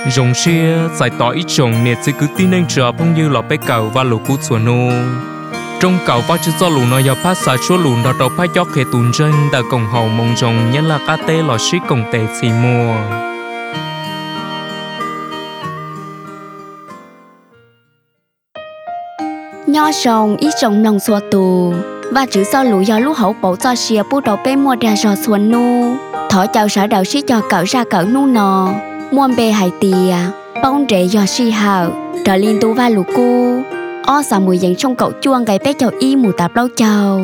rồng xia giải tỏa ít trồng nè chỉ cứ tin anh chờ phong như lọ bé cầu và lũ cú chuột nô trong cầu và chỉ do lũ nó giờ phát xả chúa lũ đó đầu phát gió khề tùn chân đã cổng hậu mong rồng nhất là cá tê lọ xí cổng tê xì mùa nho rồng ít trồng lòng xua tù và chữ do lũ do lũ hậu bổ cho xìa bút đầu bé mua ra giò xuân nu thỏ chào sở đầu xí cho cậu ra cậu nu nò muôn bề hải tìa bông rễ do xì hào trở liên tu va lũ cu o xả mùi dành trong cậu chuông gái bé chào y mù tạp lâu chào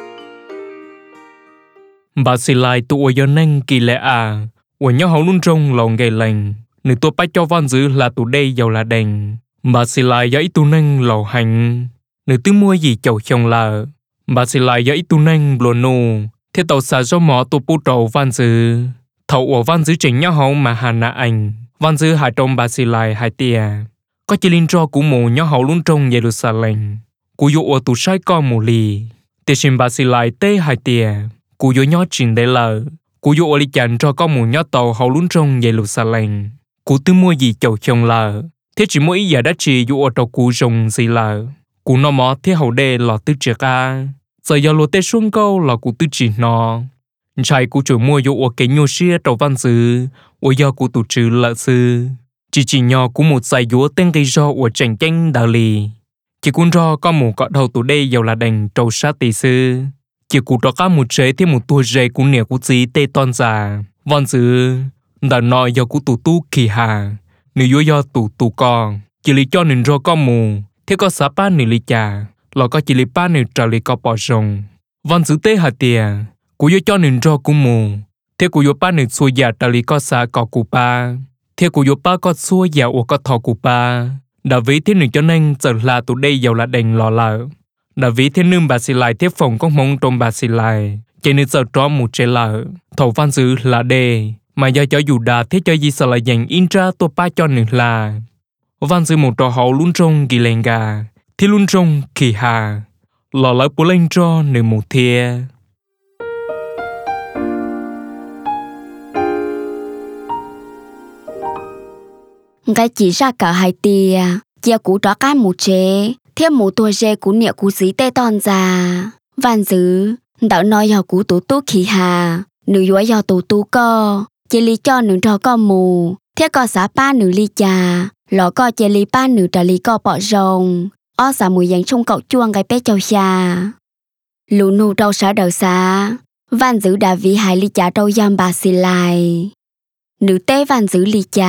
bà xì lại tụ ở nâng kỳ lệ à ở nhau hậu luôn trong lòng gầy lành nữ tôi bắt cho văn dữ là tụ đây giàu là đành bà xì lại giấy tụ nâng lầu hành nữ tư mua gì chầu chồng là bà xì lại giấy tụ nâng bồ nô thế tàu xả do mỏ tụ bút đầu văn dữ thầu ở văn dữ chính nhau hậu mà hà nạ anh văn dữ hải trong bà xì lại hải tìa có chỉ linh cho của mù nhau hậu luôn trong Jerusalem của dụ ở tụ sai con mù lì để xin bà xì lại tê hải tìa của dụ nhau trình để lờ của dụ ở lý chặn cho con mù nhau tàu hậu luôn trong Jerusalem của tư mua gì chầu chồng lờ thế chỉ mỗi ý giờ đã chỉ dụ ở tàu của rồng gì lờ của nó mỏ thế hậu đề là tư trực a giờ giờ lô tê xuống câu là của tư chỉ nó chạy của chủ mua dụ ở cái nhô xia tàu văn dữ ở giờ của tụ trừ lợ sư chỉ nhỏ của một giải dúa tên gây do ở tranh tranh đạo lý chỉ cuốn ro có một cọ đầu tụ đây giàu là đành trâu sát tỷ sư chỉ cụ đó có một chế thêm một tua dây của nẻ của gì tê ton già văn dữ đã nói do của tụ tu kỳ hà nếu do tụ con chỉ lý cho nên ro có mù thế có xã ba nửa lý trà là có chỉ lý ba nửa trả lý có bỏ rồng văn dữ tê hà tìa của cho nên ro của mù thế của ba nửa xuôi giả trả lý có xã có cụ ba thế của ba có xuôi giả của có thọ cụ ba đã ví thế nửa cho nên giờ là tụ đây giàu là đành lò lợ đã ví thế nương bà xì lại thế phòng có mong trong bà xì lại cho nên giờ cho một chế lợ thầu văn dữ là đề mà do cho dù đã thế cho gì sợ là dành in ra tôi ba cho nửa là văn dữ một trò hậu luôn trong kỳ lèn gà thì luôn trong kỳ hà lò lỡ của lên cho nửa một thia cái chỉ ra cả hai tia chia cú đó cái một chế thêm một tua dê cú nhẹ cú xí tê ton già văn dữ đạo nói giờ cú tú tú khí hà nữ dối giờ tú tú co chỉ lý cho nữ trò co mù thế có xã ba nữ ly trà lọ co chỉ lý ba nữ trà lý co bỏ rồng o xã mùi dành trong cậu chuông cái bé châu xa lũ nụ trâu xã đầu xã văn dữ đã vì hai ly trà trâu giam bà xì lại nữ tế văn dữ ly trà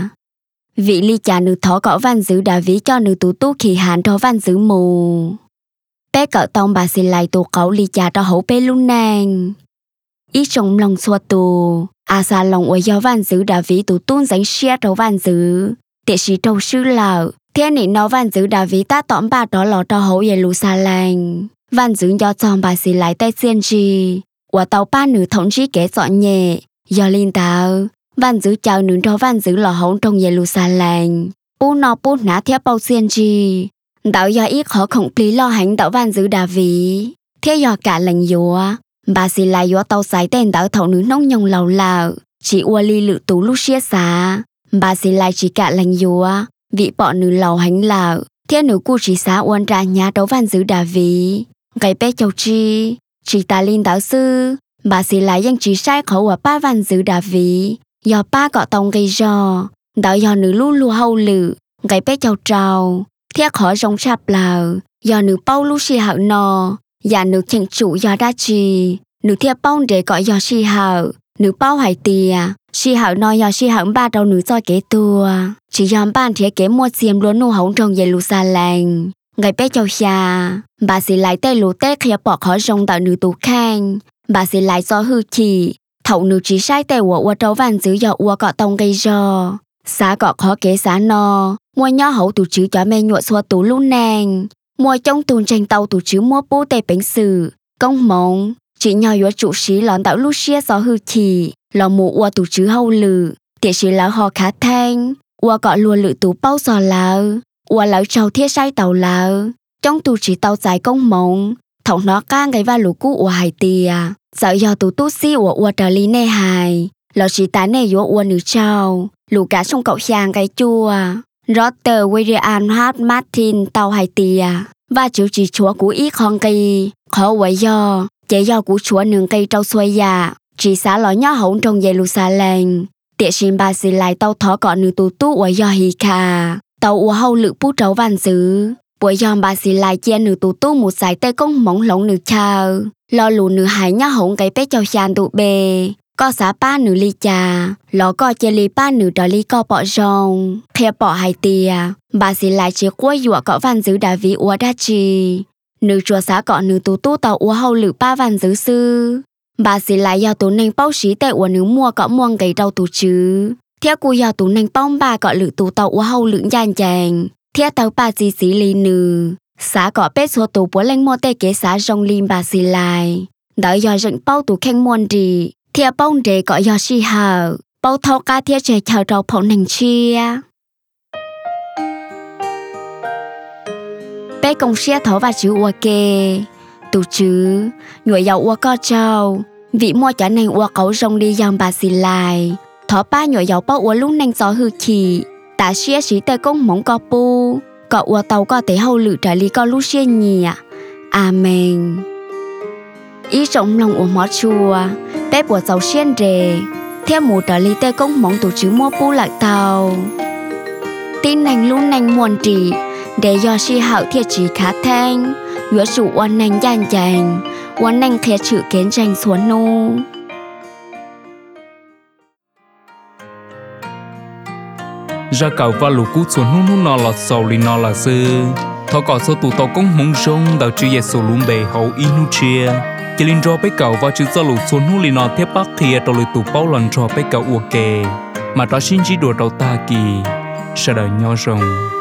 vị ly trà nữ thỏ cỏ văn dữ đã ví cho nữ tú tú kỳ hạn cho văn dữ mù bé cỡ tông bà xì lại tù cậu ly trà cho hậu bé luôn nàng ít trong lòng xua tù à xa lòng ở do văn dữ đã ví tù tuôn dánh xia cho văn dữ để sĩ trâu sư lợ thế này nó văn dữ đã ví ta tóm bà đó lọ cho hậu về lù xa lành văn dữ do chồng bà xì lại tay xiên trì của tàu ba nữ thống trí kế dọn nhẹ do linh tạo văn dữ chào nữ cho văn dữ lò hổng trong Jerusalem bố nó bố ná theo bao xiên trì đạo do ít khó khổng lý lo hành đạo văn dữ đà ví thế do cả lành dùa bà xì lại dùa tàu sái tên đạo thầu nữ nông nhông lầu lào chỉ ua ly lự tú lúc xia xá bà xì lại chỉ cả lành dùa vị bọn nữ lầu hành lào thế nữ cu chỉ xá uốn ra nhà đấu văn dữ đà ví cái bé châu chi chỉ ta linh đạo sư bà xì lại dân chỉ sai khẩu ở ba văn dữ đà ví do ba cọ tông gây do đạo do nữ lu lu hâu lự cái bé châu trào thiết khó rong chạp lào do nữ bao lu xì hạo nò và nữ chỉnh chủ do đa trì nữ thiết bao để gọi do xì hạo nữ bao hải tìa xì hạo nò do xì hạo ba đầu nữ do kế tua chỉ dòm ban thiết kế mua xiêm luôn nô hổng trong Jerusalem cái bé châu xa bà xì lại tê lù tê khía bỏ khó rong tạo nữ tù khang bà xì lại do hư chỉ thậu nữ chỉ sai tê ua trâu văn dữ do ua cọ tông gây do xã cọ khó kế xã no mua nhỏ hậu tù chứ cho mê nhụa xua tù luôn nàng mua trong tùn tranh tàu tù chứ mua bố tê bánh sử công mong chỉ nhỏ yếu chủ sĩ lòn tạo lúc xia gió hư chỉ lò mù ua tù chứ hâu lử tiệ sĩ lão hò khá thanh ua cọ lùa lự tù bao giò lão ua lão trâu thiết sai tàu lão trong tù chỉ tàu dài công mong thậu nó cang cái va lũ cũ ua hải tìa sợ do tù tu si ua trở lý nê hài lò chỉ tá nê yếu ua nữ trao lũ cả sông cậu sang cái chua Roger William Hart Martin tàu Hải Tìa và chịu chỉ chúa của ít con cây khó quấy do chế do của chúa nương cây trâu xuôi dạ chỉ xá ló nhỏ hổng trong Jerusalem tiệ xin bà xì lại tàu thó cọ nữ tù tú quấy do hì khà tàu ua hâu lự bút trấu văn dứ buổi giòn bà xì lại chia nữ tù tú một giải tê công mỏng lỏng nữ chào lo lù nữ hải nhỏ hổng cái bé châu xàn tụ bề có xá ba nữ ly trà ló có chia ly ba nữ đó ly co bọ rong khe bọ Hải Tìa bà xì lại chia quay dụa cọ văn dứ đà vì ua đa trì nữ chùa xá cọ nữ tù tú tàu ua hâu lự ba văn dứ sư bà xì lại do tù nành bao xí tệ ua nữ mua cọ muông gầy đầu tù chứ theo cô do tù nành bông bà cọ lự tù tàu ua hâu lự nhàn chàng theo tàu bà xí lì nữ xá cọ bếp số tù bố lanh mua tê kế xá rong lim bà xì lại đợi do rừng bao tù khen muôn rì theo bông rề cọ do xì hờ bao thâu ca theo trẻ chờ trâu phổ nành chia bé công xe thổ và chữ ua kê tù chứ nhuệ dầu ua co trâu vị mua cho nành ua cấu rong đi dòng bà xì lại thỏ ba nhuệ dầu bao ua lúc nành gió hư khỉ ta xia xí tê công móng co pu cọ ua tàu có thể hậu lự trả lý co lúc xia nhì amen ý rộng lòng ua mó chùa bé bùa dầu xiên rề theo mù trả lý tê công móng tù chứ mua pu lạc tàu tin nành lúc nành muôn trị để do si hậu thiệt chỉ khá thanh ngựa chủ oan nành dàn dành oan nành khe chữ kiến tranh xuống nô ra cầu và lũ cút xuống nô nô nọ là sầu li nọ là sư thọ cọ số tụ tàu công mong rong đào chữ ye số lùm bề hậu inu chia chỉ linh ro bé cầu và chữ ra lũ xuống nô li nọ thép bắc kia tàu lũ tụ bao lần ro bé cầu uo kề mà đó xin chỉ đùa đầu ta kỳ sẽ đợi nhau rong